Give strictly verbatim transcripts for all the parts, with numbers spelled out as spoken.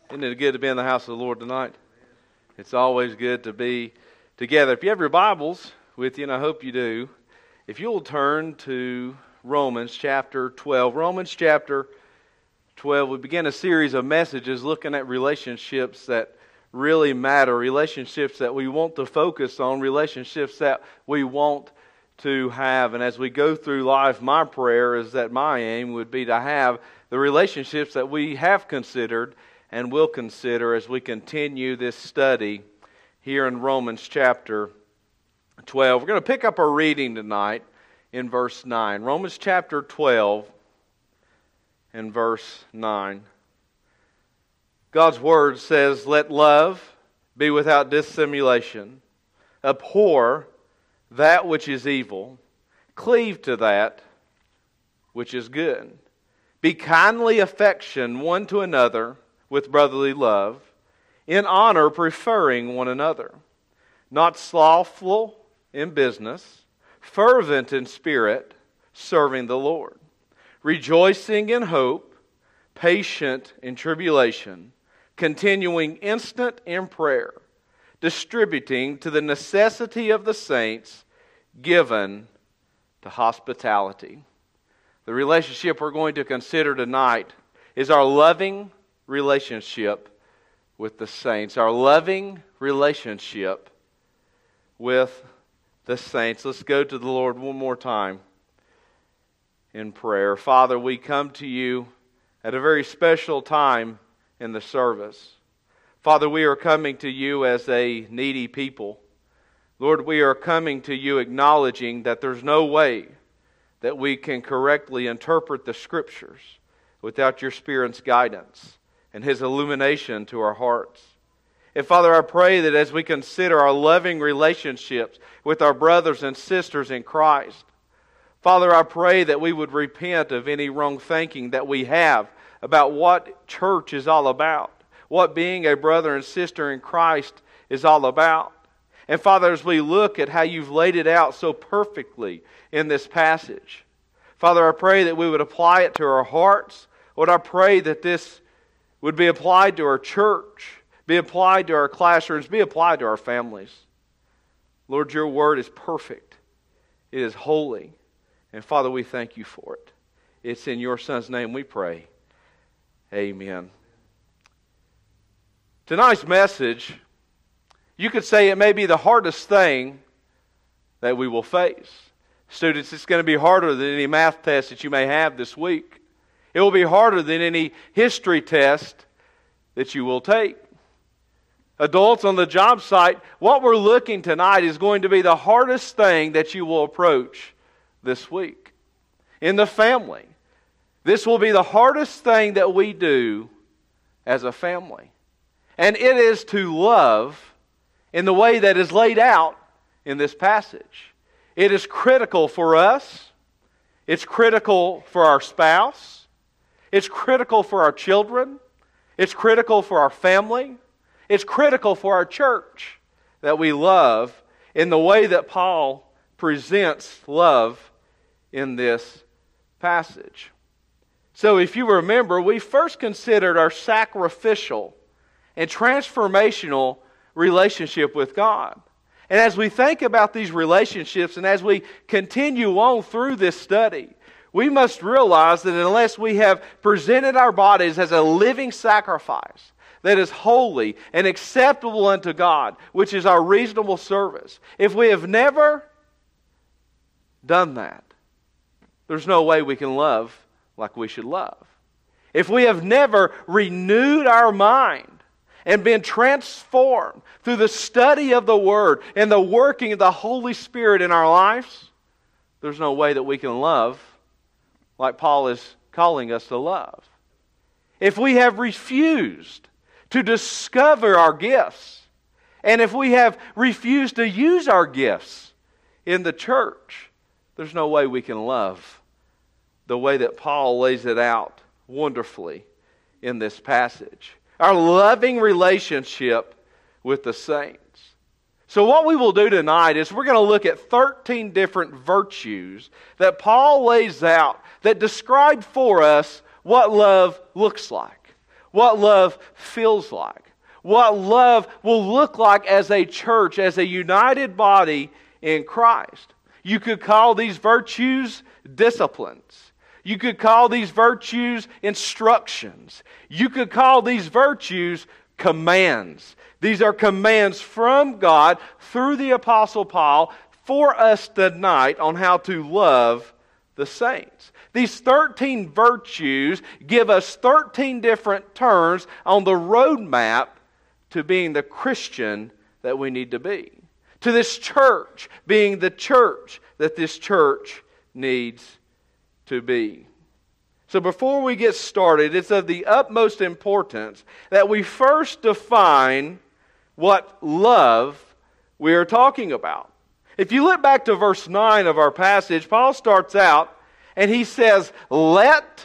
Isn't it good to be in the house of the Lord tonight? It's always good to be together. If you have your Bibles with you, and I hope you do, if you'll turn to Romans chapter twelve. Romans chapter twelve, we begin a series of messages looking at relationships that really matter, relationships that we want to focus on, relationships that we want to have. And as we go through life, my prayer is that my aim would be to have the relationships that we have considered and will consider as we continue this study here in Romans chapter twelve. We're going to pick up our reading tonight in verse nine. Romans chapter twelve and verse nine. God's Word says, "Let love be without dissimulation. Abhor that which is evil. Cleave to that which is good. Be kindly affection one to another with brotherly love, in honor preferring one another, not slothful in business, fervent in spirit, serving the Lord, rejoicing in hope, patient in tribulation, continuing instant in prayer, distributing to the necessity of the saints, given to hospitality." The relationship we're going to consider tonight is our loving relationship with the saints. Our loving relationship with the saints. Let's go to the Lord one more time in prayer. Father, we come to you at a very special time in the service. Father, we are coming to you as a needy people. Lord, we are coming to you acknowledging that there's no way that we can correctly interpret the Scriptures without your Spirit's guidance and His illumination to our hearts. And Father, I pray that as we consider our loving relationships with our brothers and sisters in Christ, Father, I pray that we would repent of any wrong thinking that we have about what church is all about, what being a brother and sister in Christ is all about. And Father, as we look at how you've laid it out so perfectly in this passage, Father, I pray that we would apply it to our hearts. Lord, I pray that this would be applied to our church, be applied to our classrooms, be applied to our families. Lord, your word is perfect. It is holy. And Father, we thank you for it. It's in your Son's name we pray. Amen. Tonight's message, you could say it may be the hardest thing that we will face. Students, it's going to be harder than any math test that you may have this week. It will be harder than any history test that you will take. Adults on the job site, what we're looking tonight is going to be the hardest thing that you will approach this week. In the family, this will be the hardest thing that we do as a family. And it is to love in the way that is laid out in this passage. It is critical for us. It's critical for our spouse. It's critical for our children. It's critical for our family. It's critical for our church that we love in the way that Paul presents love in this passage. So if you remember, we first considered our sacrificial and transformational relationship with God. And as we think about these relationships and as we continue on through this study, we must realize that unless we have presented our bodies as a living sacrifice that is holy and acceptable unto God, which is our reasonable service, if we have never done that, there's no way we can love like we should love. If we have never renewed our mind and been transformed through the study of the Word and the working of the Holy Spirit in our lives, there's no way that we can love like Paul is calling us to love. If we have refused to discover our gifts, and if we have refused to use our gifts in the church, there's no way we can love the way that Paul lays it out wonderfully in this passage. Our loving relationship with the saints. So what we will do tonight is we're going to look at thirteen different virtues that Paul lays out that describe for us what love looks like. what love feels like, what love will look like as a church, as a united body in Christ. You could call these virtues disciplines. You could call these virtues instructions. You could call these virtues commands. These are commands from God through the Apostle Paul for us tonight on how to love the saints. These thirteen virtues give us thirteen different turns on the roadmap to being the Christian that we need to be. To this church being the church that this church needs to be. So before we get started, it's of the utmost importance that we first define what love we are talking about. If you look back to verse nine of our passage, Paul starts out and he says, let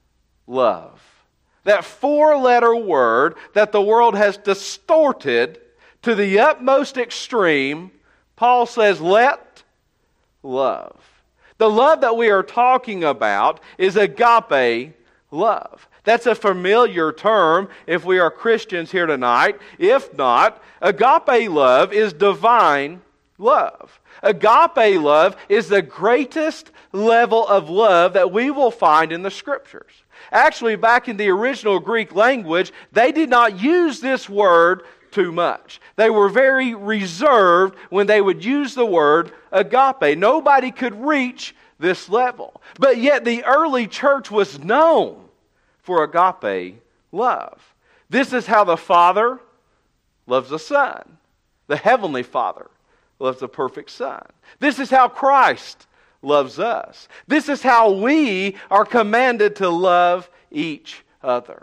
love. That four-letter word that the world has distorted to the utmost extreme, Paul says, let love. The love that we are talking about is agape love. That's a familiar term if we are Christians here tonight. If not, agape love is divine love. Agape love is the greatest level of love that we will find in the Scriptures. Actually, back in the original Greek language, they did not use this word too much. They were very reserved when they would use the word agape. Nobody could reach this level. But yet the early church was known for agape love. This is how the Father loves the Son. The Heavenly Father loves the perfect Son. This is how Christ loves us. This is how we are commanded to love each other.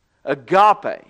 Agape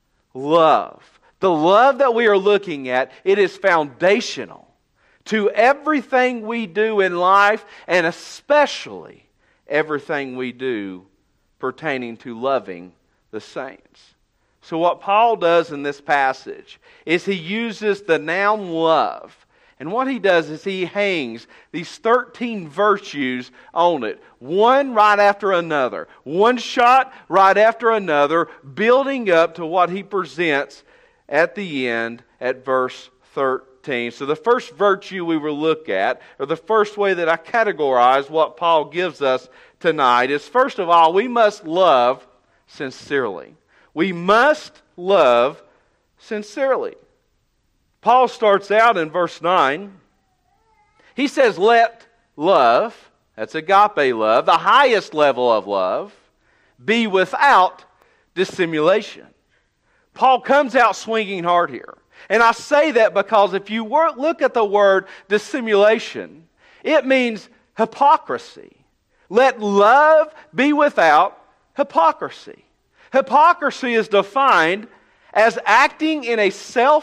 love. The love that we are looking at, it is foundational to everything we do in life, and especially everything we do pertaining to loving the saints. So what Paul does in this passage is he uses the noun love. And what he does is he hangs these thirteen virtues on it, one right after another, one shot right after another, building up to what he presents at the end at verse thirteen. So the first virtue we will look at, or the first way that I categorize what Paul gives us tonight, is first of all, we must love sincerely. We must love sincerely. Paul starts out in verse nine. He says, let love, that's agape love, the highest level of love, be without dissimulation. Paul comes out swinging hard here. And I say that because if you look at the word dissimulation, it means hypocrisy. Let love be without hypocrisy. Hypocrisy is defined as acting in a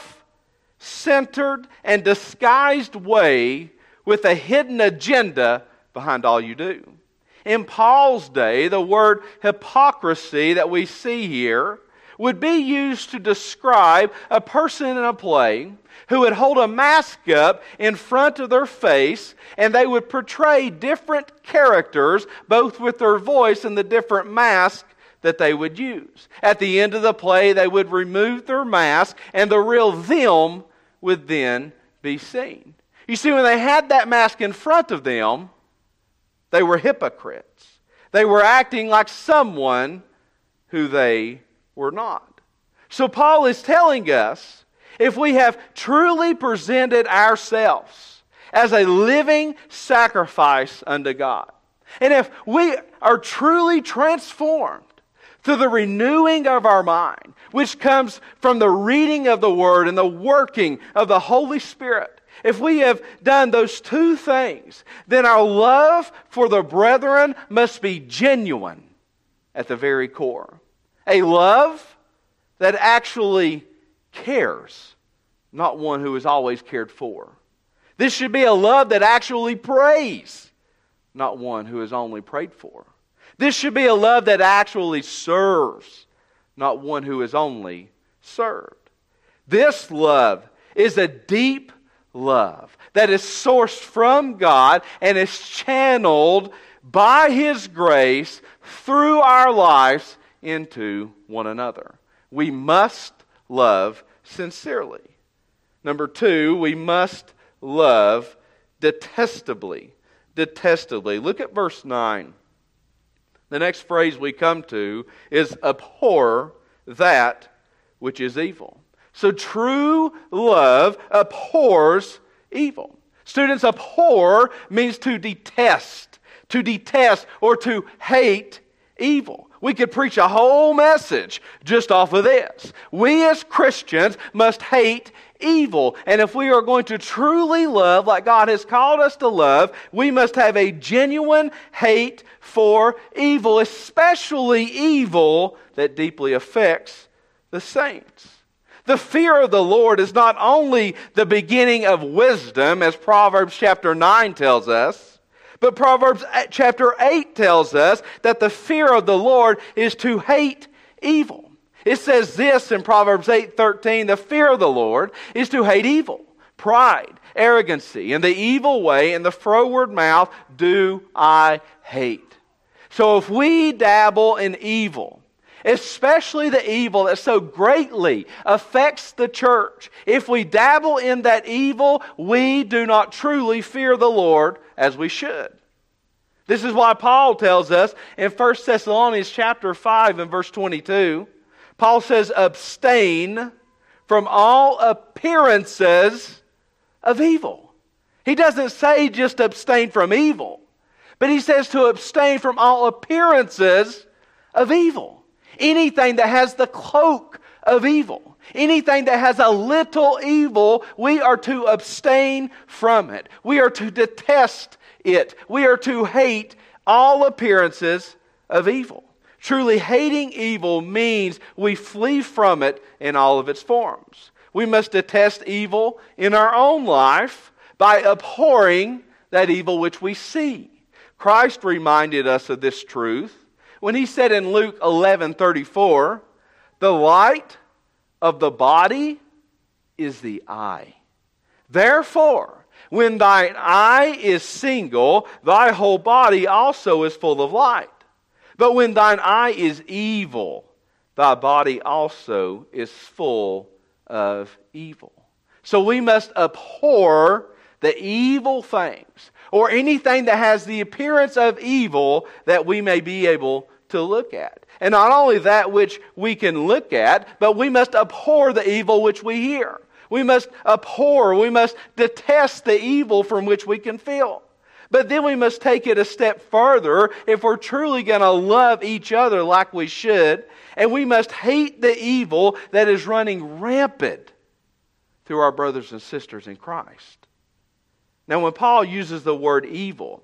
self-centered and disguised way with a hidden agenda behind all you do. In Paul's day, the word hypocrisy that we see here would be used to describe a person in a play who would hold a mask up in front of their face, and they would portray different characters, both with their voice and the different mask that they would use. At the end of the play, they would remove their mask, and the real them would then be seen. You see, when they had that mask in front of them, they were hypocrites. They were acting like someone who they were not. So Paul is telling us, if we have truly presented ourselves as a living sacrifice unto God, and if we are truly transformed through the renewing of our mind, which comes from the reading of the Word and the working of the Holy Spirit, if we have done those two things, then our love for the brethren must be genuine at the very core. A love that actually cares, not one who is always cared for. This should be a love that actually prays, not one who is only prayed for. This should be a love that actually serves, not one who is only served. This love is a deep love that is sourced from God and is channeled by His grace through our lives into one another. We must love sincerely. Number two, we must love detestably. Detestably. Look at verse nine. The next phrase we come to is abhor that which is evil. So true love abhors evil. Students, abhor means to detest, to detest or to hate evil. We could preach a whole message just off of this. We as Christians must hate evil. And if we are going to truly love like God has called us to love, we must have a genuine hate for evil, especially evil that deeply affects the saints. The fear of the Lord is not only the beginning of wisdom, as Proverbs chapter nine tells us, but Proverbs chapter eight tells us that the fear of the Lord is to hate evil. It says this in Proverbs eight thirteen, the fear of the Lord is to hate evil, pride, arrogancy, and the evil way, and the froward mouth do I hate. So if we dabble in evil, especially the evil that so greatly affects the church, if we dabble in that evil, we do not truly fear the Lord as we should. This is why Paul tells us in First Thessalonians chapter five and verse twenty-two, Paul says, abstain from all appearances of evil. He doesn't say just abstain from evil, but he says to abstain from all appearances of evil. Anything that has the cloak of evil, anything that has a little evil, we are to abstain from it. We are to detest it. We are to hate all appearances of evil. Truly hating evil means we flee from it in all of its forms. We must detest evil in our own life by abhorring that evil which we see. Christ reminded us of this truth when He said in Luke eleven thirty-four, the light of the body is the eye. Therefore, when thine eye is single, thy whole body also is full of light. But when thine eye is evil, thy body also is full of evil. So we must abhor the evil things, or anything that has the appearance of evil that we may be able to look at. And not only that which we can look at, but we must abhor the evil which we hear. We must abhor, we must detest the evil from which we can feel. But then we must take it a step further if we're truly going to love each other like we should. And we must hate the evil that is running rampant through our brothers and sisters in Christ. Now, when Paul uses the word evil,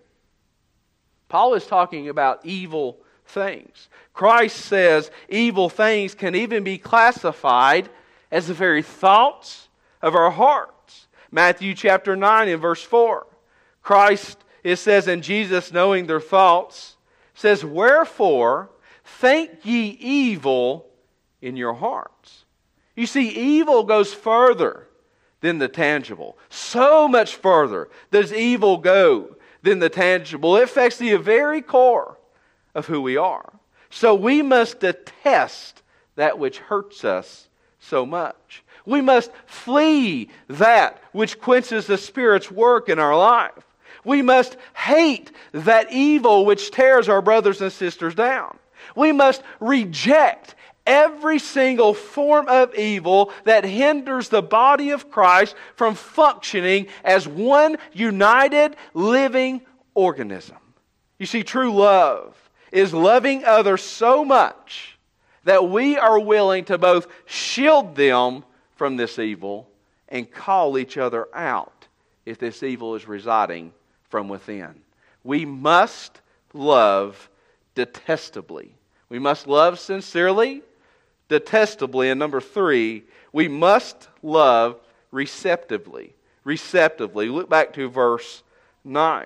Paul is talking about evil things. Christ says evil things can even be classified as the very thoughts of our hearts. Matthew chapter nine and verse four. Christ, it says, and Jesus, knowing their thoughts, says, wherefore think ye evil in your hearts. You see, evil goes further than the tangible. So much further does evil go than the tangible. It affects the very core of who we are. So we must detest that which hurts us so much. We must flee that which quenches the Spirit's work in our life. We must hate that evil which tears our brothers and sisters down. We must reject every single form of evil that hinders the body of Christ from functioning as one united living organism. You see, true love is loving others so much that we are willing to both shield them from this evil and call each other out if this evil is residing from within. We must love detestably. We must love sincerely, detestably. And number three, we must love receptively. Receptively. Look back to verse nine.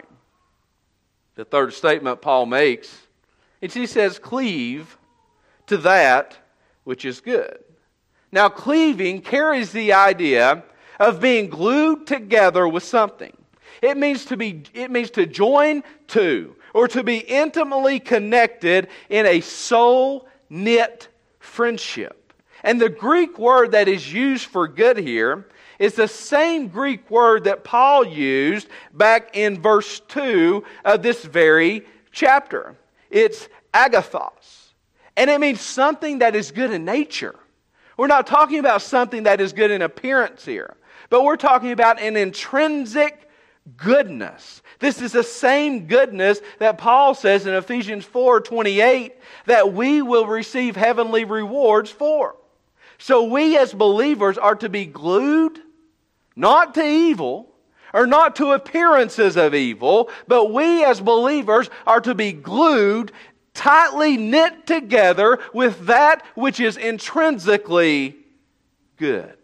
The third statement Paul makes, and he says, cleave to that which is good. Now, cleaving carries the idea of being glued together with something. It means to be, it means to join to, or to be intimately connected in a soul tight-knit friendship. And the Greek word that is used for good here is the same Greek word that Paul used back in verse two of this very chapter. It's agathos. And it means something that is good in nature. We're not talking about something that is good in appearance here, but we're talking about an intrinsic goodness. This is the same goodness that Paul says in Ephesians four twenty-eight that we will receive heavenly rewards for. So we as believers are to be glued, not to evil, or not to appearances of evil, but we as believers are to be glued, tightly knit together with that which is intrinsically good.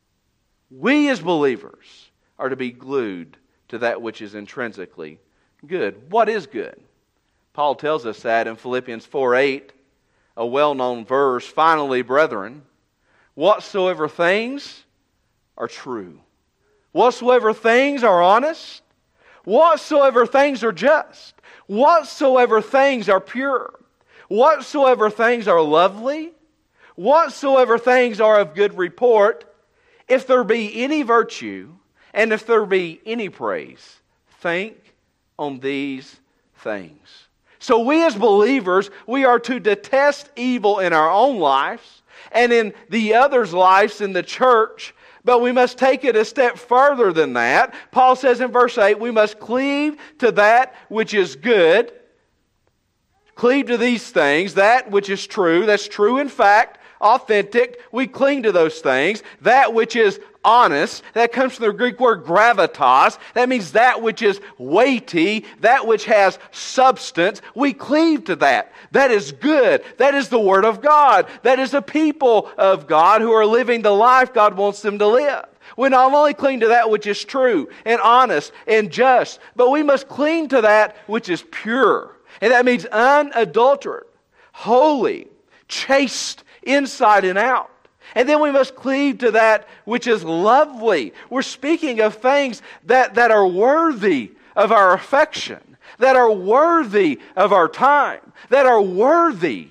We as believers are to be glued to that which is intrinsically good. What is good? Paul tells us that in Philippians four eight, a well-known verse. Finally, brethren, whatsoever things are true, whatsoever things are honest, whatsoever things are just, whatsoever things are pure, whatsoever things are lovely, whatsoever things are of good report, if there be any virtue, and if there be any praise, think on these things. So we as believers, we are to detest evil in our own lives and in the others' lives in the church, but we must take it a step further than that. Paul says in verse eight, we must cleave to that which is good. Cleave to these things, that which is true, that's true in fact, authentic, we cling to those things. That which is honest, that comes from the Greek word gravitas, that means that which is weighty, that which has substance, we cleave to that. That is good. That is the Word of God. That is the people of God who are living the life God wants them to live. We not only cling to that which is true and honest and just, but we must cling to that which is pure. And that means unadulterated, holy, chaste inside and out. And then we must cleave to that which is lovely. We're speaking of things that, that are worthy of our affection, that are worthy of our time, that are worthy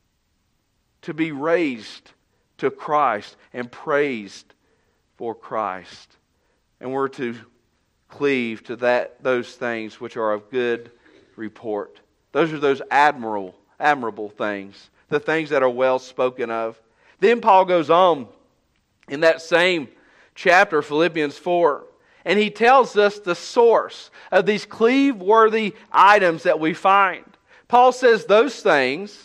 to be raised to Christ and praised for Christ. And we're to cleave to that those things which are of good report. Those are those admirable, admirable things, the things that are well spoken of. Then Paul goes on in that same chapter, Philippians four, and he tells us the source of these cleave-worthy items that we find. Paul says, those things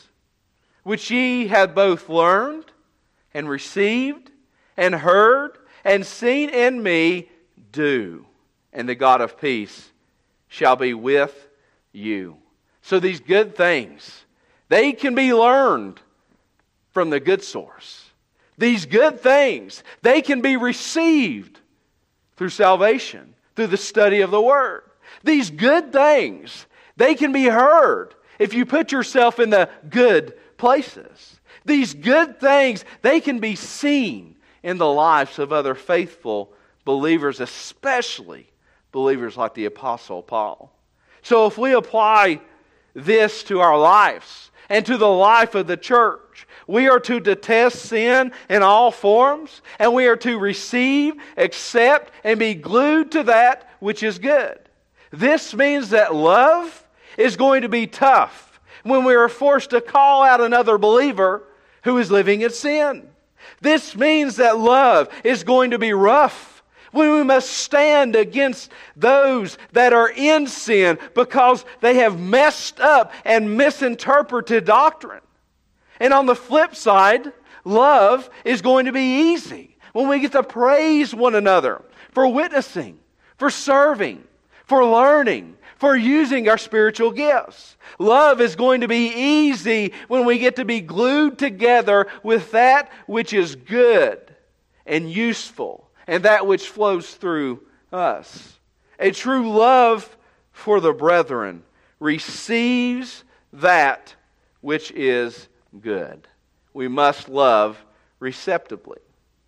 which ye have both learned and received and heard and seen in me, do, and the God of peace shall be with you. So these good things, they can be learned from the good source. These good things, they can be received through salvation, through the study of the Word. These good things, they can be heard if you put yourself in the good places. These good things, they can be seen in the lives of other faithful believers, especially believers like the Apostle Paul. So if we apply this to our lives and to the life of the church, we are to detest sin in all forms, and we are to receive, accept, and be glued to that which is good. This means that love is going to be tough when we are forced to call out another believer who is living in sin. This means that love is going to be rough when we must stand against those that are in sin because they have messed up and misinterpreted doctrine. And on the flip side, love is going to be easy when we get to praise one another for witnessing, for serving, for learning, for using our spiritual gifts. Love is going to be easy when we get to be glued together with that which is good and useful and that which flows through us. A true love for the brethren receives that which is good. We must love receptively.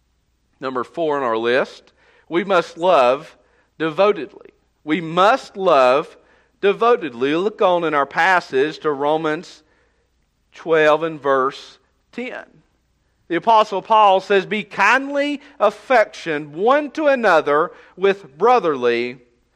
Number four on our list, we must love devotedly. We must love devotedly. Look on in our passage to Romans twelve and verse ten. The Apostle Paul says, "Be kindly affectioned one to another with brotherly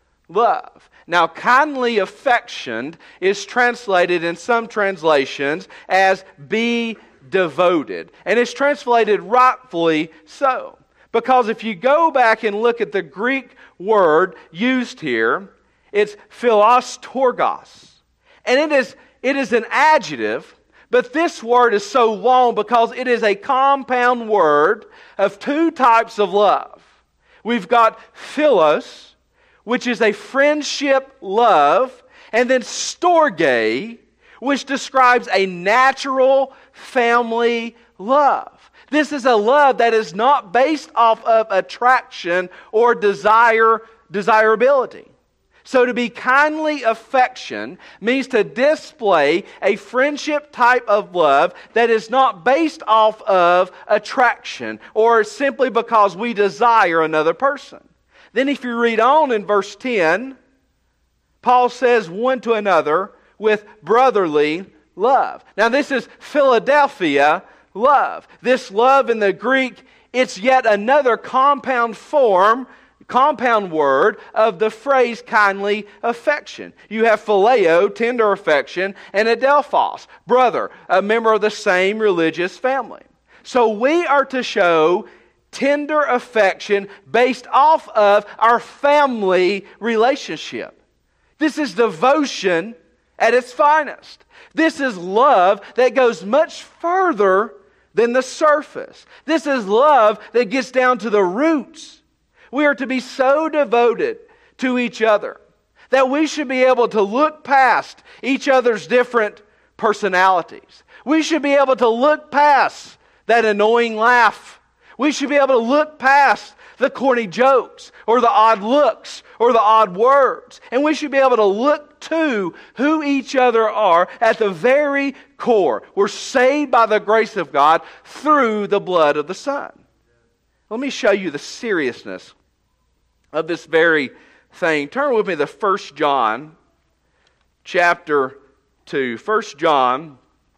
love." Now, kindly affectioned is translated in some translations as "be devoted." And it's translated rightfully so. Because if you go back and look at the Greek word used here, it's philos torgos. And it is, it is an adjective, but this word is so long because it is a compound word of two types of love. We've got philos, which is a friendship love, and then storge, which describes a natural family love. This is a love that is not based off of attraction or desire, desirability. So to be kindly affection means to display a friendship type of love that is not based off of attraction or simply because we desire another person. Then if you read on in verse ten, Paul says one to another with brotherly love. Now this is Philadelphia love. This love in the Greek, it's yet another compound form, compound word of the phrase kindly affection. You have phileo, tender affection, and adelphos, brother, a member of the same religious family. So we are to show tender affection based off of our family relationship. This is devotion at its finest. This is love that goes much further than the surface. This is love that gets down to the roots. We are to be so devoted to each other that we should be able to look past each other's different personalities. We should be able to look past that annoying laugh. We should be able to look past the corny jokes or the odd looks or the odd words. And we should be able to look to who each other are at the very core. We're saved by the grace of God through the blood of the Son. Let me show you the seriousness of this very thing. Turn with me to First John chapter two. First John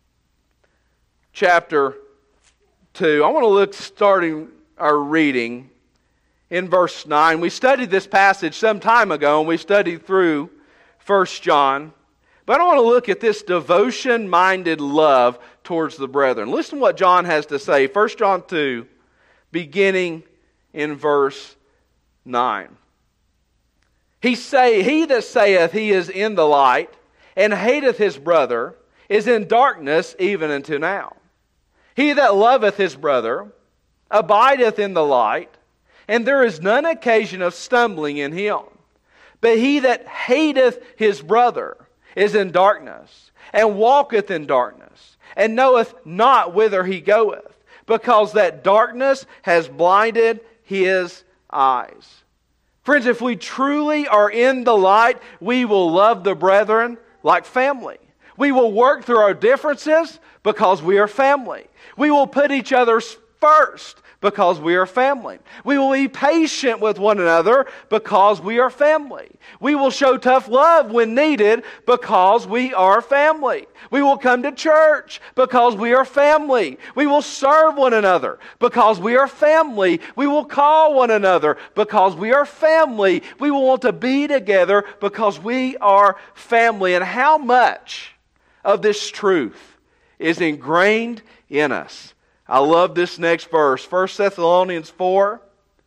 chapter two. I want to look starting our reading in verse nine. We studied this passage some time ago, and we studied through First John. But I want to look at this devotion-minded love towards the brethren. Listen to what John has to say. First John two, beginning in verse nine. He say, He that saith he is in the light, and hateth his brother, is in darkness even unto now. He that loveth his brother abideth in the light, and there is none occasion of stumbling in him. But he that hateth his brother is in darkness, and walketh in darkness, and knoweth not whither he goeth, because that darkness has blinded his eyes. Friends, if we truly are in the light, we will love the brethren like family. We will work through our differences because we are family. We will put each other first because we are family. We will be patient with one another because we are family. We will show tough love when needed because we are family. We will come to church because we are family. We will serve one another because we are family. We will call one another because we are family. We will want to be together because we are family. And how much of this truth is ingrained in us? I love this next verse. First Thessalonians four,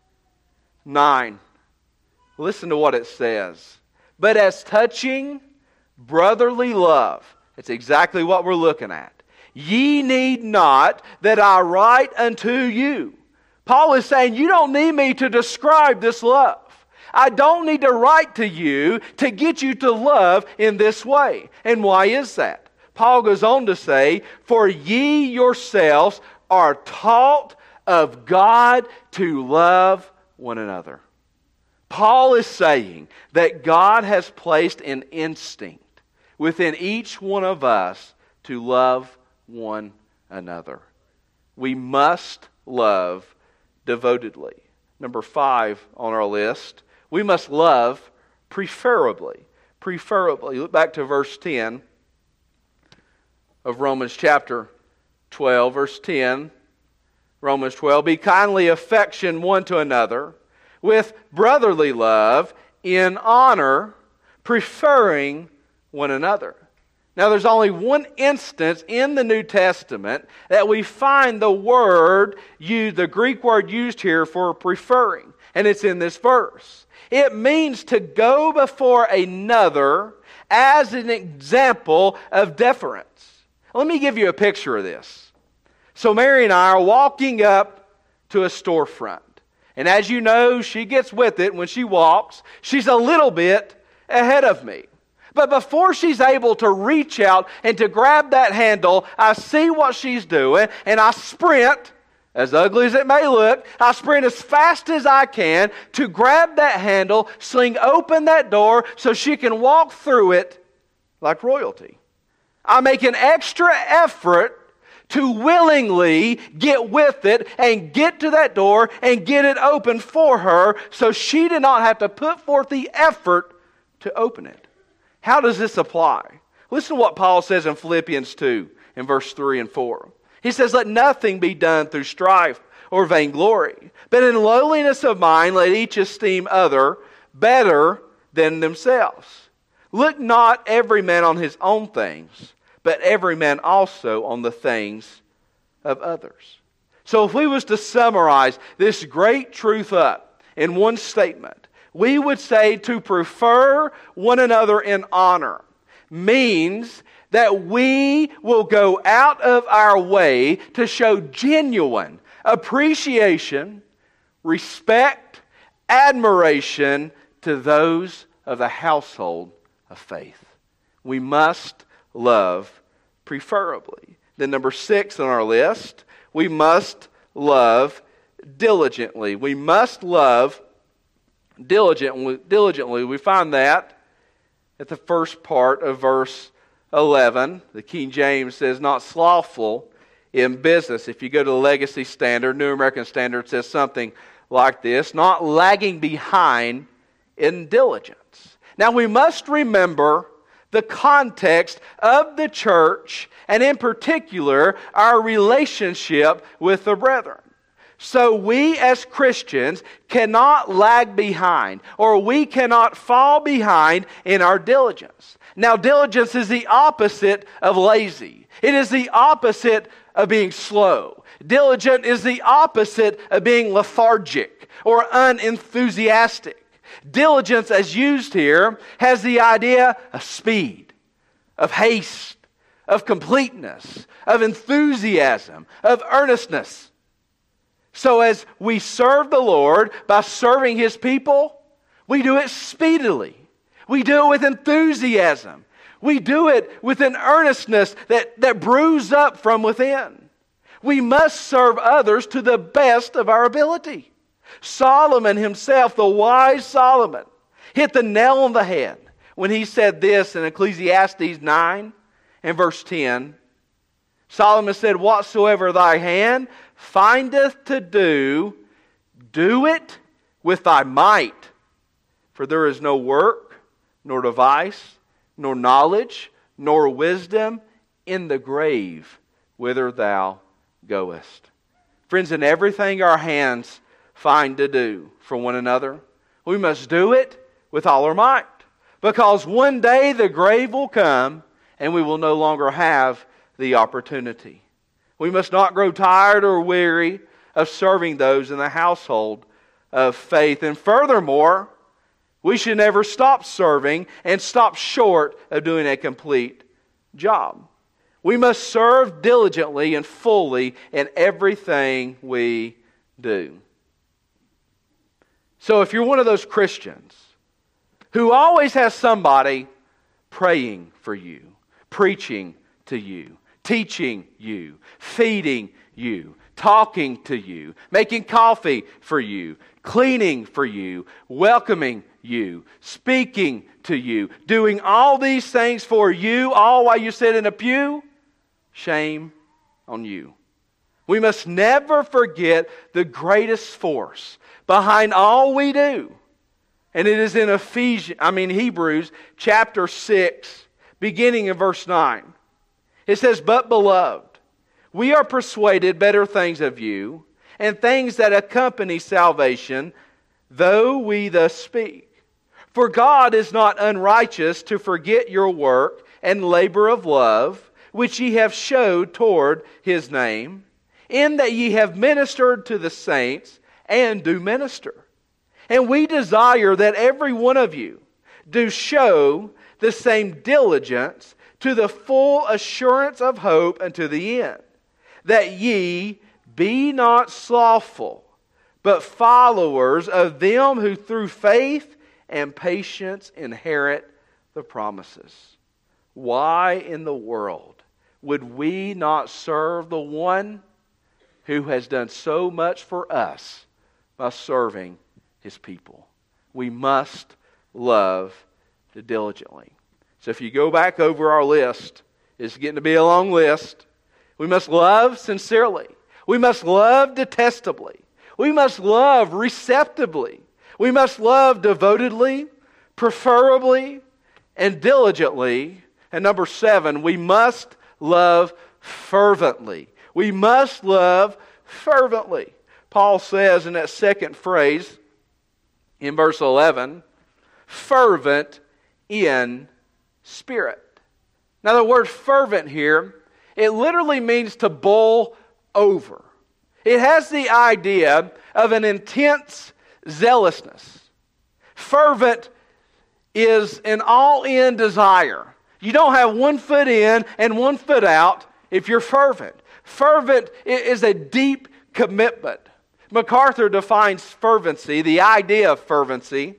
nine. Listen to what it says. But as touching brotherly love, it's exactly what we're looking at. Ye need not that I write unto you. Paul is saying, you don't need me to describe this love. I don't need to write to you to get you to love in this way. And why is that? Paul goes on to say, for ye yourselves are taught of God to love one another. Paul is saying that God has placed an instinct within each one of us to love one another. We must love devotedly. Number five on our list, we must love preferably. Preferably. Look back to verse ten. of Romans chapter twelve, verse ten. Romans twelve, be kindly affection one to another with brotherly love in honor, preferring one another. Now there's only one instance in the New Testament that we find the word used, the Greek word used here for preferring, and it's in this verse. It means to go before another as an example of deference. Let me give you a picture of this. So Mary and I are walking up to a storefront. And as you know, she gets with it when she walks. She's a little bit ahead of me. But before she's able to reach out and to grab that handle, I see what she's doing and I sprint, as ugly as it may look, I sprint as fast as I can to grab that handle, sling open that door so she can walk through it like royalty. I make an extra effort to willingly get with it and get to that door and get it open for her so she did not have to put forth the effort to open it. How does this apply? Listen to what Paul says in Philippians two in verse three and four. He says, let nothing be done through strife or vainglory, but in lowliness of mind let each esteem other better than themselves. Look not every man on his own things, but every man also on the things of others. So if we was to summarize this great truth up in one statement, we would say to prefer one another in honor means that we will go out of our way to show genuine appreciation, respect, admiration to those of the household of faith. We must love preferably. Then number six on our list, we must love diligently. We must love diligently. Diligently. We find that at the first part of verse eleven. The King James says, not slothful in business. If you go to the Legacy Standard, New American Standard says something like this, not lagging behind in diligence. Now we must remember the context of the church, and in particular, our relationship with the brethren. So we as Christians cannot lag behind, or we cannot fall behind in our diligence. Now, diligence is the opposite of lazy. It is the opposite of being slow. Diligent is the opposite of being lethargic or unenthusiastic. Diligence, as used here, has the idea of speed, of haste, of completeness, of enthusiasm, of earnestness. So as we serve the Lord by serving His people, we do it speedily. We do it with enthusiasm. We do it with an earnestness that, that brews up from within. We must serve others to the best of our ability. Solomon himself, the wise Solomon, hit the nail on the head when he said this in Ecclesiastes nine and verse ten. Solomon said, whatsoever thy hand findeth to do, do it with thy might. For there is no work, nor device, nor knowledge, nor wisdom in the grave whither thou goest. Friends, in everything our hands find to do for one another, we must do it with all our might. Because one day the grave will come and we will no longer have the opportunity. We must not grow tired or weary of serving those in the household of faith. And furthermore, we should never stop serving and stop short of doing a complete job. We must serve diligently and fully in everything we do. So if you're one of those Christians who always has somebody praying for you, preaching to you, teaching you, feeding you, talking to you, making coffee for you, cleaning for you, welcoming you, speaking to you, doing all these things for you, all while you sit in a pew, shame on you. We must never forget the greatest force behind all we do. And it is in Ephesians, I mean Hebrews chapter six, beginning in verse nine. It says, "But beloved, we are persuaded better things of you, and things that accompany salvation, though we thus speak. For God is not unrighteous to forget your work and labor of love, which ye have showed toward His name, in that ye have ministered to the saints, and do minister. And we desire that every one of you do show the same diligence to the full assurance of hope unto the end, that ye be not slothful, but followers of them who through faith and patience inherit the promises." Why in the world would we not serve the one who has done so much for us by serving His people? We must love diligently. So if you go back over our list, it's getting to be a long list. We must love sincerely. We must love detestably. We must love receptively. We must love devotedly, preferably, and diligently. And number seven, we must love fervently. We must love fervently. Paul says in that second phrase, in verse eleven, fervent in spirit. Now the word fervent here, it literally means to boil over. It has the idea of an intense zealousness. Fervent is an all-in desire. You don't have one foot in and one foot out if you're fervent. Fervent is a deep commitment. MacArthur defines fervency, the idea of fervency,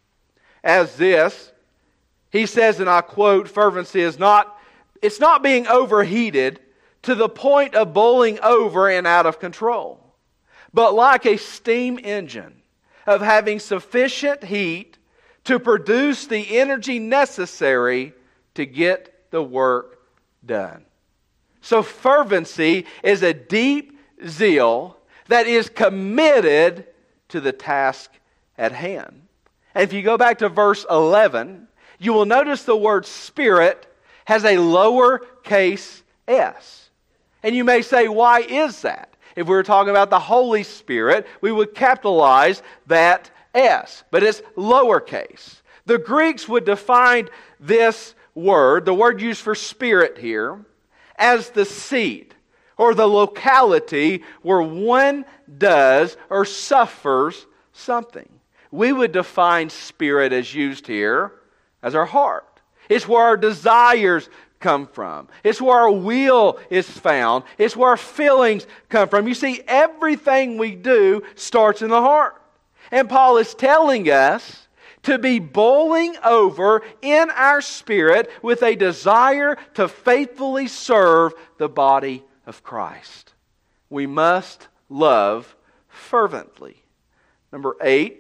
as this. He says, and I quote, "Fervency is not, it's not being overheated to the point of boiling over and out of control, but like a steam engine of having sufficient heat to produce the energy necessary to get the work done." So fervency is a deep zeal that is committed to the task at hand. And if you go back to verse eleven, you will notice the word spirit has a lowercase s. And you may say, why is that? If we were talking about the Holy Spirit, we would capitalize that S, but it's lowercase. The Greeks would define this word, the word used for spirit here, as the seat or the locality where one does or suffers something. We would define spirit as used here as our heart. It's where our desires come from. It's where our will is found. It's where our feelings come from. You see, everything we do starts in the heart. And Paul is telling us to be boiling over in our spirit with a desire to faithfully serve the body of Christ. We must love fervently. Number eight,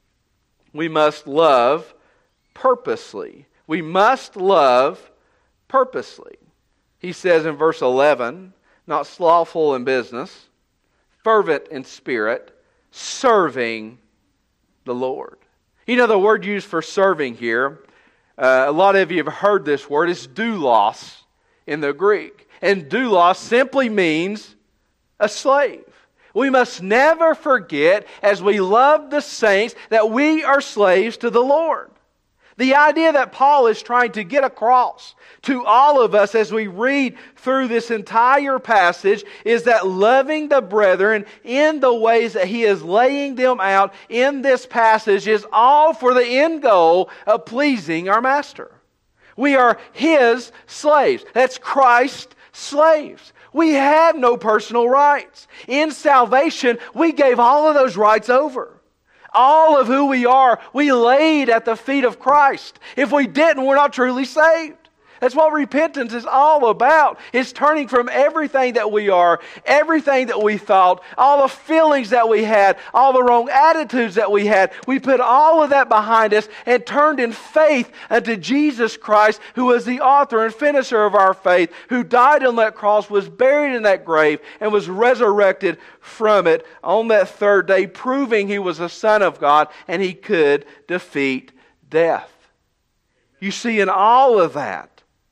we must love purposely. We must love purposely. He says in verse eleven, not slothful in business, fervent in spirit, serving the Lord. You know the word used for serving here, uh, a lot of you have heard this word, it's doulos in the Greek. And doulos simply means a slave. We must never forget, as we love the saints, that we are slaves to the Lord. The idea that Paul is trying to get across to all of us as we read through this entire passage is that loving the brethren in the ways that he is laying them out in this passage is all for the end goal of pleasing our Master. We are His slaves. That's Christ's slaves. We have no personal rights. In salvation, we gave all of those rights over. All of who we are, we laid at the feet of Christ. If we didn't, we're not truly saved. That's what repentance is all about. It's turning from everything that we are, everything that we thought, all the feelings that we had, all the wrong attitudes that we had. We put all of that behind us and turned in faith unto Jesus Christ, who is the author and finisher of our faith, who died on that cross, was buried in that grave, and was resurrected from it on that third day, proving He was the Son of God and He could defeat death. You see, in all of that,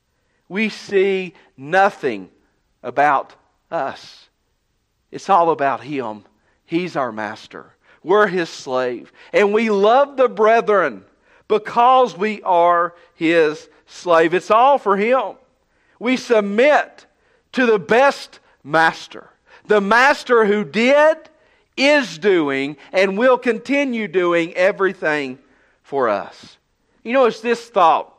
we see nothing about us. It's all about Him. He's our master. We're His slave. And we love the brethren because we are His slave. It's all for Him. We submit to the best master. The master who did, is doing, and will continue doing everything for us. You know, it's this thought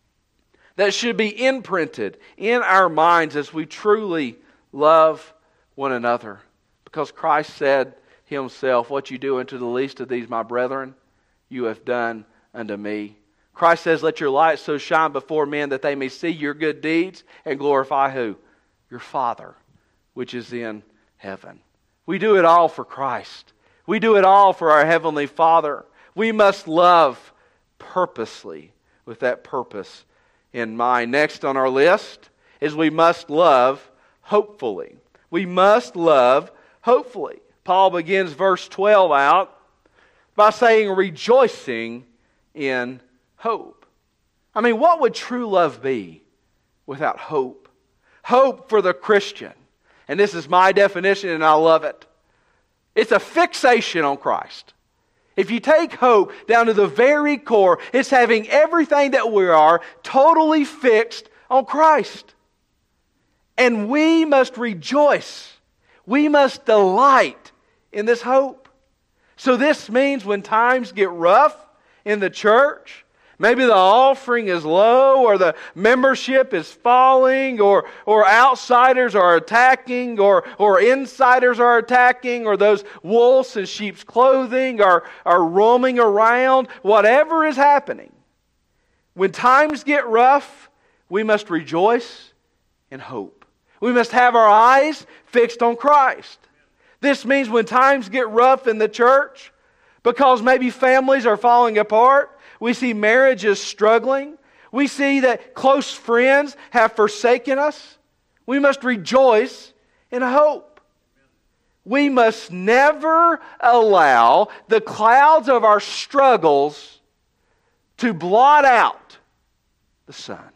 that should be imprinted in our minds as we truly love one another. Because Christ said Himself, what you do unto the least of these, my brethren, you have done unto me. Christ says, let your light so shine before men that they may see your good deeds and glorify who? Your Father, which is in heaven. We do it all for Christ. We do it all for our Heavenly Father. We must love purposely with that purpose in mind. Next on our list is we must love hopefully. We must love hopefully. Paul begins verse twelve out by saying rejoicing in hope. I mean, what would true love be without hope? Hope for the Christian. And this is my definition and I love it. It's a fixation on Christ. If you take hope down to the very core, it's having everything that we are totally fixed on Christ. And we must rejoice. We must delight in this hope. So this means when times get rough in the church, maybe the offering is low or the membership is falling or, or outsiders are attacking or, or insiders are attacking or those wolves in sheep's clothing are, are roaming around. Whatever is happening, when times get rough, we must rejoice in hope. We must have our eyes fixed on Christ. This means when times get rough in the church, because maybe families are falling apart, we see marriages struggling. We see that close friends have forsaken us. We must rejoice in hope. We must never allow the clouds of our struggles to blot out the sun.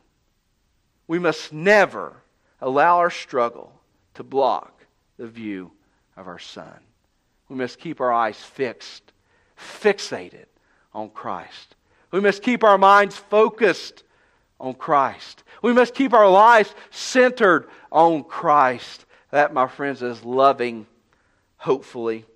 We must never allow our struggle to block the view of our sun. We must keep our eyes fixed, fixated on Christ. We must keep our minds focused on Christ. We must keep our lives centered on Christ. That, my friends, is loving hopefully.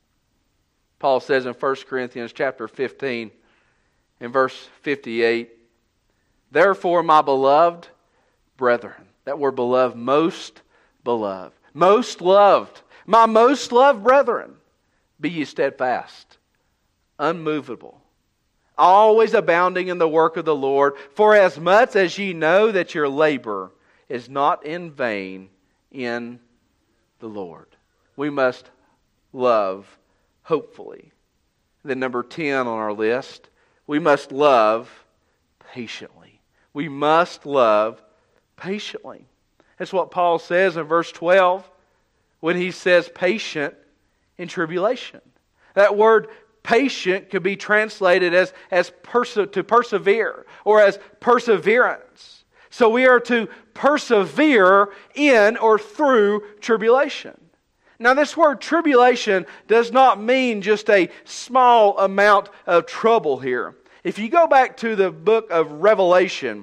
Paul says in First Corinthians chapter fifteen, in verse fifty-eight, therefore, my beloved brethren, that word beloved, most beloved, most loved, my most loved brethren, be ye steadfast, unmovable, always abounding in the work of the Lord, for as much as ye know that your labor is not in vain in the Lord. We must love hopefully. Then number ten on our list, we must love patiently. We must love patiently. That's what Paul says in verse twelve when he says patient in tribulation. That word patient could be translated as, as perse- to persevere or as perseverance. So we are to persevere in or through tribulation. Now this word tribulation does not mean just a small amount of trouble here. If you go back to the book of Revelation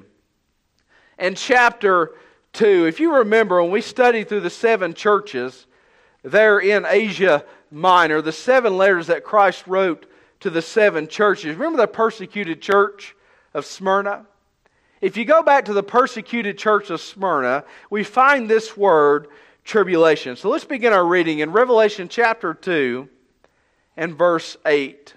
and chapter two, if you remember when we studied through the seven churches there in Asia Minor, the seven letters that Christ wrote to the seven churches. Remember the persecuted church of Smyrna? If you go back to the persecuted church of Smyrna, we find this word tribulation. So let's begin our reading in Revelation chapter two and verse eight.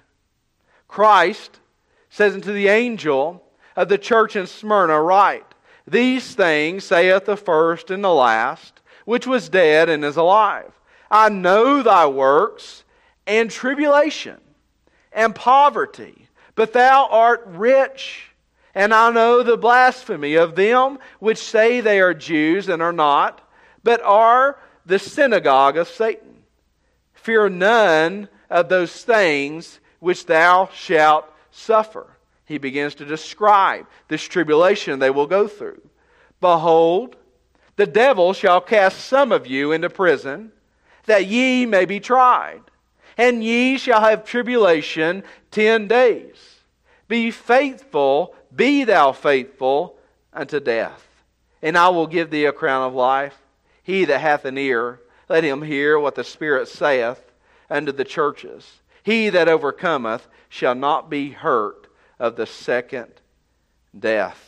Christ says unto the angel of the church in Smyrna, write, these things saith the first and the last, which was dead and is alive. I know thy works, and tribulation, and poverty, but thou art rich. And I know the blasphemy of them which say they are Jews and are not, but are the synagogue of Satan. Fear none of those things which thou shalt suffer. He begins to describe this tribulation they will go through. Behold, the devil shall cast some of you into prison, that ye may be tried. And ye shall have tribulation ten days. Be faithful, be thou faithful unto death. And I will give thee a crown of life. He that hath an ear, let him hear what the Spirit saith unto the churches. He that overcometh shall not be hurt of the second death.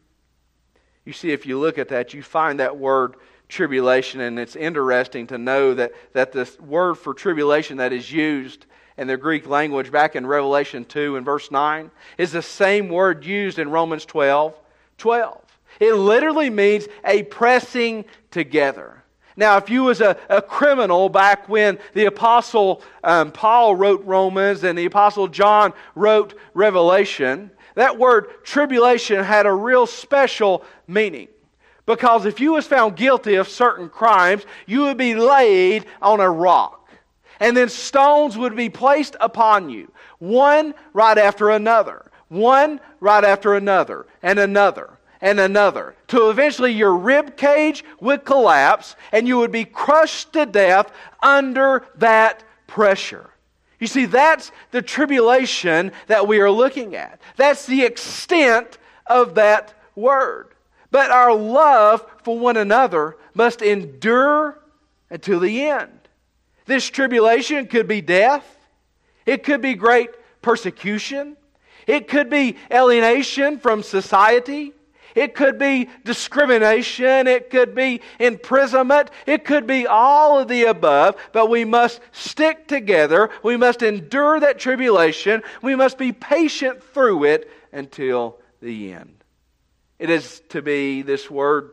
You see, if you look at that, you find that word tribulation, and it's interesting to know that, that this word for tribulation that is used in the Greek language back in Revelation two and verse nine is the same word used in Romans twelve twelve. It literally means a pressing together. Now, if you was a, a criminal back when the Apostle um, Paul wrote Romans and the Apostle John wrote Revelation, that word tribulation had a real special meaning. Because if you was found guilty of certain crimes, you would be laid on a rock. And then stones would be placed upon you, one right after another, one right after another, and another, and another, till eventually your rib cage would collapse and you would be crushed to death under that pressure. You see, that's the tribulation that we are looking at. That's the extent of that word. But our love for one another must endure until the end. This tribulation could be death. It could be great persecution. It could be alienation from society. It could be discrimination. It could be imprisonment. It could be all of the above. But we must stick together. We must endure that tribulation. We must be patient through it until the end. It is to be, this word,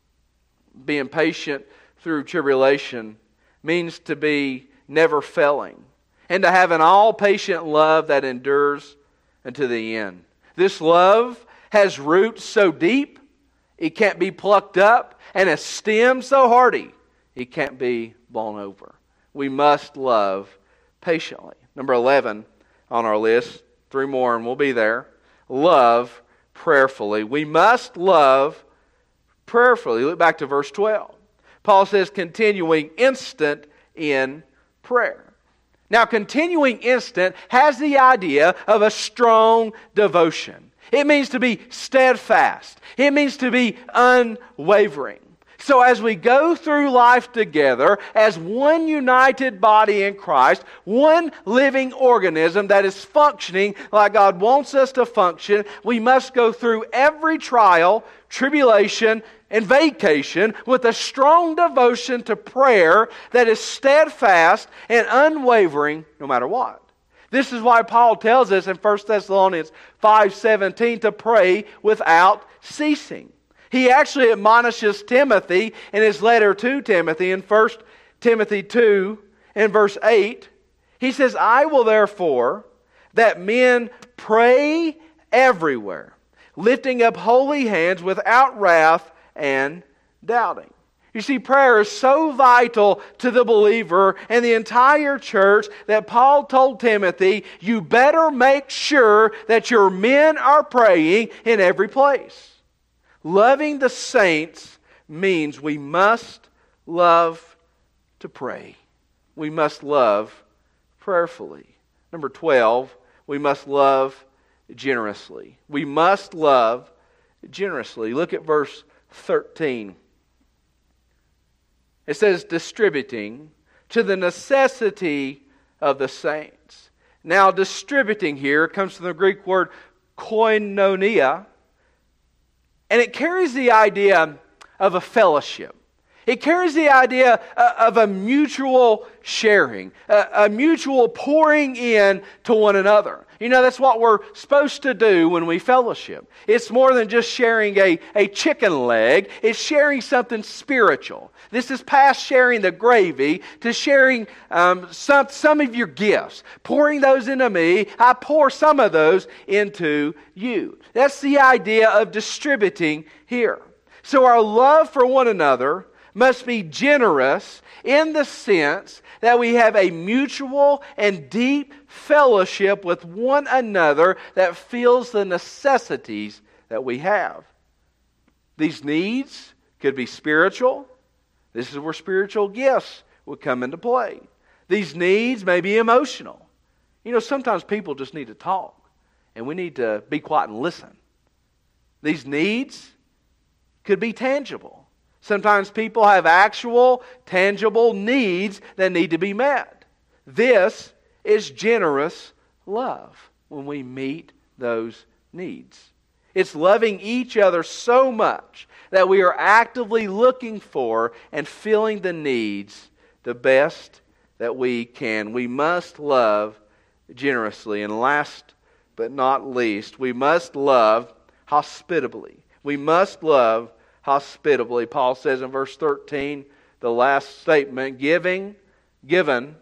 being patient through tribulation, means to be never failing. And to have an all-patient love that endures unto the end. This love has roots so deep, it can't be plucked up, and a stem so hardy, it can't be blown over. We must love patiently. Number eleven on our list, three more and we'll be there. Love prayerfully. We must love prayerfully. Look back to verse twelve. Paul says, continuing instant in prayer. Now, continuing instant has the idea of a strong devotion. It means to be steadfast. It means to be unwavering. So as we go through life together as one united body in Christ, one living organism that is functioning like God wants us to function, we must go through every trial, tribulation, and vacation with a strong devotion to prayer that is steadfast and unwavering no matter what. This is why Paul tells us in First Thessalonians five seventeen to pray without ceasing. He actually admonishes Timothy in his letter to Timothy in First Timothy two and verse eight. He says, I will therefore that men pray everywhere, lifting up holy hands without wrath and doubting. You see, prayer is so vital to the believer and the entire church that Paul told Timothy, you better make sure that your men are praying in every place. Loving the saints means we must love to pray. We must love prayerfully. Number twelve, we must love generously. We must love generously. Look at verse thirteen. It says, distributing to the necessity of the saints. Now, distributing here comes from the Greek word koinonia, and it carries the idea of a fellowship. It carries the idea of a mutual sharing, a mutual pouring in to one another. You know, that's what we're supposed to do when we fellowship. It's more than just sharing a, a chicken leg. It's sharing something spiritual. This is past sharing the gravy to sharing um, some, some of your gifts. Pouring those into me, I pour some of those into you. That's the idea of distributing here. So our love for one another must be generous in the sense that we have a mutual and deep fellowship with one another that feels the necessities that we have. These needs could be spiritual. This is where spiritual gifts would come into play. These needs may be emotional. You know, sometimes people just need to talk, and we need to be quiet and listen. These needs could be tangible. Sometimes people have actual, tangible needs that need to be met. This is generous love when we meet those needs. It's loving each other so much that we are actively looking for and filling the needs the best that we can. We must love generously. And last but not least, we must love hospitably. We must love hospitably. Paul says in verse thirteen, the last statement, giving, given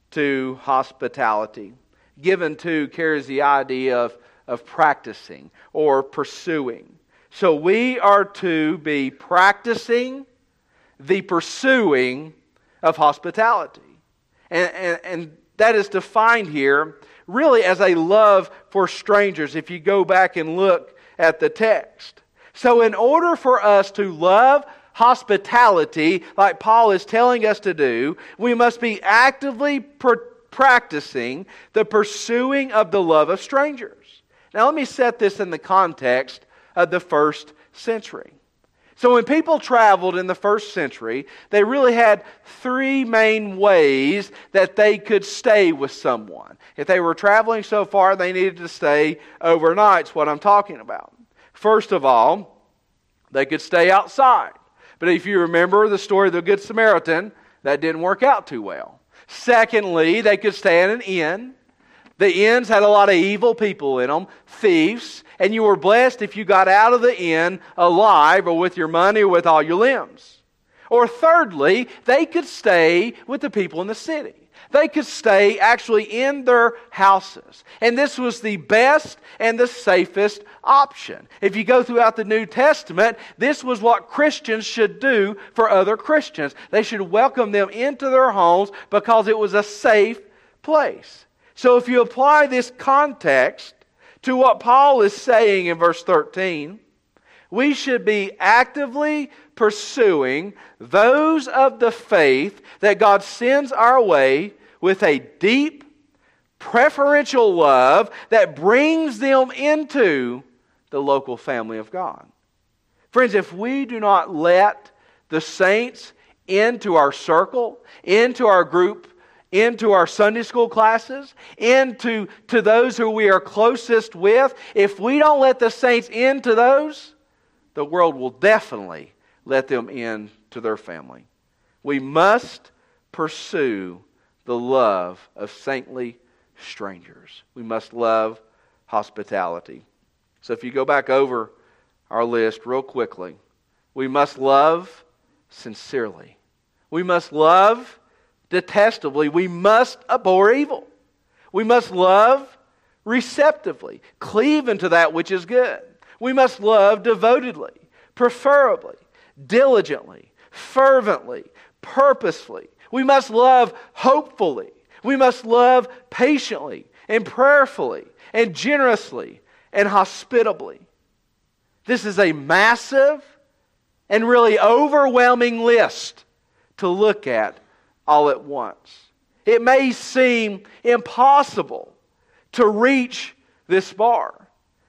to hospitality. Given to carries the idea of, of practicing or pursuing. So we are to be practicing the pursuing of hospitality. And, and, and that is defined here really as a love for strangers if you go back and look at the text. So in order for us to love hospitality like Paul is telling us to do, we must be actively pr- practicing the pursuing of the love of strangers. Now let me set this in the context of the first century. So when people traveled in the first century, they really had three main ways that they could stay with someone. If they were traveling so far, they needed to stay overnight. That's what I'm talking about. First of all, they could stay outside. But if you remember the story of the Good Samaritan, that didn't work out too well. Secondly, they could stay in an inn. The inns had a lot of evil people in them, thieves, and you were blessed if you got out of the inn alive or with your money or with all your limbs. Or thirdly, they could stay with the people in the city. They could stay actually in their houses. And this was the best and the safest option. If you go throughout the New Testament, this was what Christians should do for other Christians. They should welcome them into their homes because it was a safe place. So if you apply this context to what Paul is saying in verse thirteen, we should be actively pursuing those of the faith that God sends our way with a deep, preferential love that brings them into the local family of God. Friends, if we do not let the saints into our circle, into our group, into our Sunday school classes, into to those who we are closest with, if we don't let the saints into those, the world will definitely let them in to their family. We must pursue the love of saintly strangers. We must love hospitality. So if you go back over our list real quickly, we must love sincerely. We must love detestably. We must abhor evil. We must love receptively, cleave into that which is good. We must love devotedly, preferably, diligently, fervently, purposefully. We must love hopefully. We must love patiently and prayerfully and generously and hospitably. This is a massive and really overwhelming list to look at all at once. It may seem impossible to reach this bar.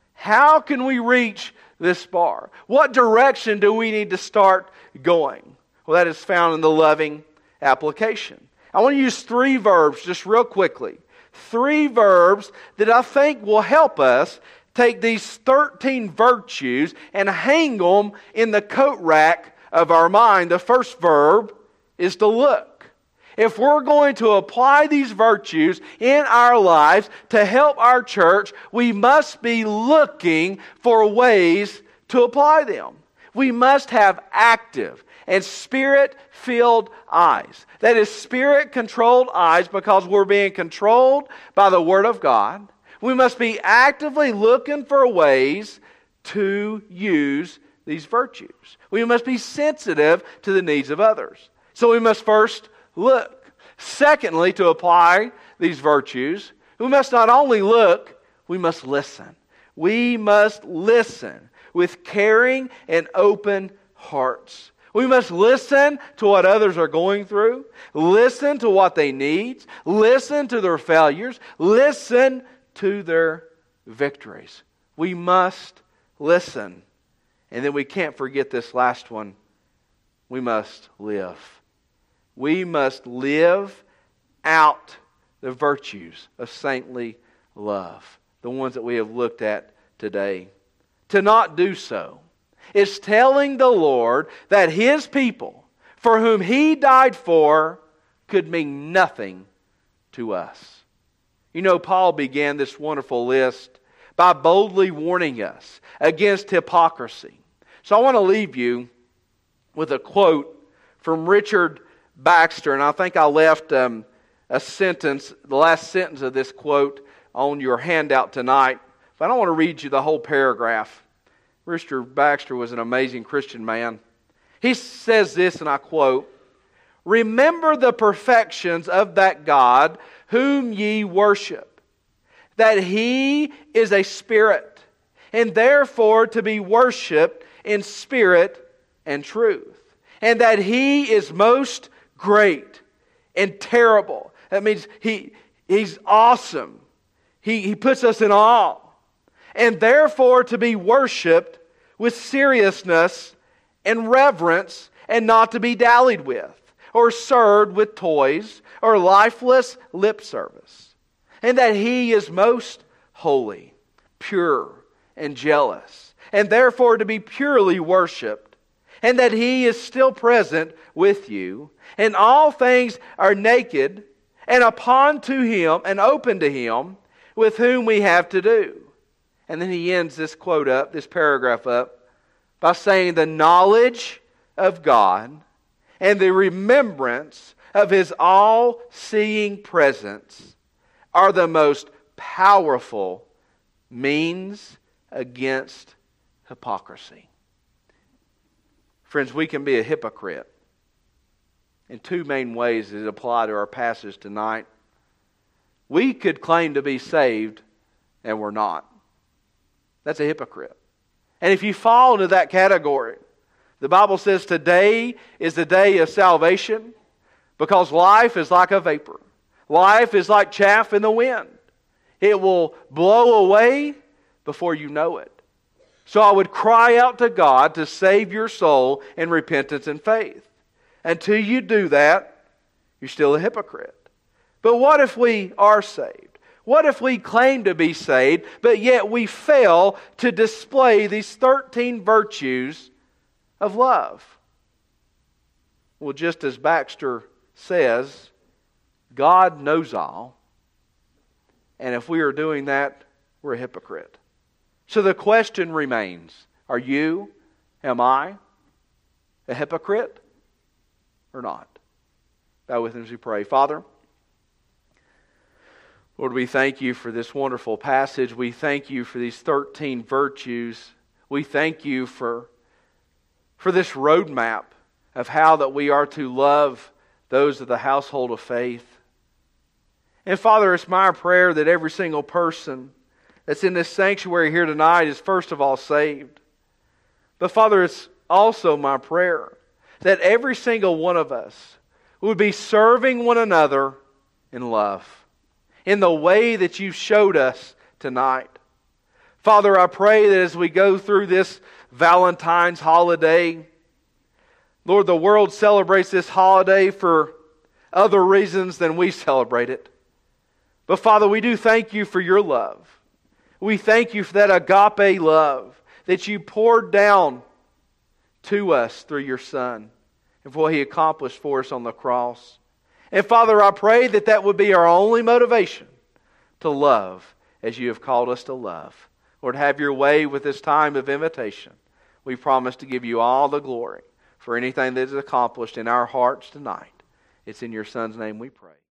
How can we reach this bar? What direction do we need to start going? Well, that is found in the loving application. I want to use three verbs just real quickly. Three verbs that I think will help us take these thirteen virtues and hang them in the coat rack of our mind. The first verb is to look. If we're going to apply these virtues in our lives to help our church, we must be looking for ways to apply them. We must have active and spirit-filled eyes. That is, spirit-controlled eyes because we're being controlled by the Word of God. We must be actively looking for ways to use these virtues. We must be sensitive to the needs of others. So we must first look. Secondly, to apply these virtues, we must not only look, we must listen. We must listen. with caring and open hearts. We must listen to what others are going through, listen to what they need, listen to their failures, listen to their victories. We must listen. And then we can't forget this last one. We must live. We must live out the virtues of saintly love, the ones that we have looked at today. To not do so is telling the Lord that His people, for whom He died for, could mean nothing to us. You know, Paul began this wonderful list by boldly warning us against hypocrisy. So I want to leave you with a quote from Richard Baxter, and I think I left um, a sentence, the last sentence of this quote, on your handout tonight, but I don't want to read you the whole paragraph. Richard Baxter was an amazing Christian man. He says this, and I quote, "Remember the perfections of that God whom ye worship, that He is a spirit, and therefore to be worshipped in spirit and truth, and that He is most great and terrible." That means He He's awesome. He, he puts us in awe. And therefore to be worshipped with seriousness and reverence, and not to be dallied with, or served with toys, or lifeless lip service. And that He is most holy, pure, and jealous, and therefore to be purely worshipped. And that He is still present with you, and all things are naked, and upon to Him, and open to Him, with whom we have to do. And then he ends this quote up, this paragraph up, by saying the knowledge of God and the remembrance of His all-seeing presence are the most powerful means against hypocrisy. Friends, we can be a hypocrite in two main ways that apply to our passage tonight. We could claim to be saved, and we're not. That's a hypocrite. And if you fall into that category, the Bible says today is the day of salvation, because life is like a vapor. Life is like chaff in the wind. It will blow away before you know it. So I would cry out to God to save your soul in repentance and faith. Until you do that, you're still a hypocrite. But what if we are saved? What if we claim to be saved, but yet we fail to display these thirteen virtues of love? Well, just as Baxter says, God knows all. And if we are doing that, we're a hypocrite. So the question remains, are you, am I, a hypocrite or not? Bow with me as we pray. Father, Lord, we thank You for this wonderful passage. We thank You for these thirteen virtues. We thank You for, for this roadmap of how that we are to love those of the household of faith. And Father, it's my prayer that every single person that's in this sanctuary here tonight is first of all saved. But Father, it's also my prayer that every single one of us would be serving one another in love, in the way that You showed us tonight. Father, I pray that as we go through this Valentine's holiday, Lord, the world celebrates this holiday for other reasons than we celebrate it. But Father, we do thank You for Your love. We thank You for that agape love that You poured down to us through Your Son and for what He accomplished for us on the cross. And Father, I pray that that would be our only motivation to love as You have called us to love. Lord, have Your way with this time of invitation. We promise to give You all the glory for anything that is accomplished in our hearts tonight. It's in Your Son's name we pray.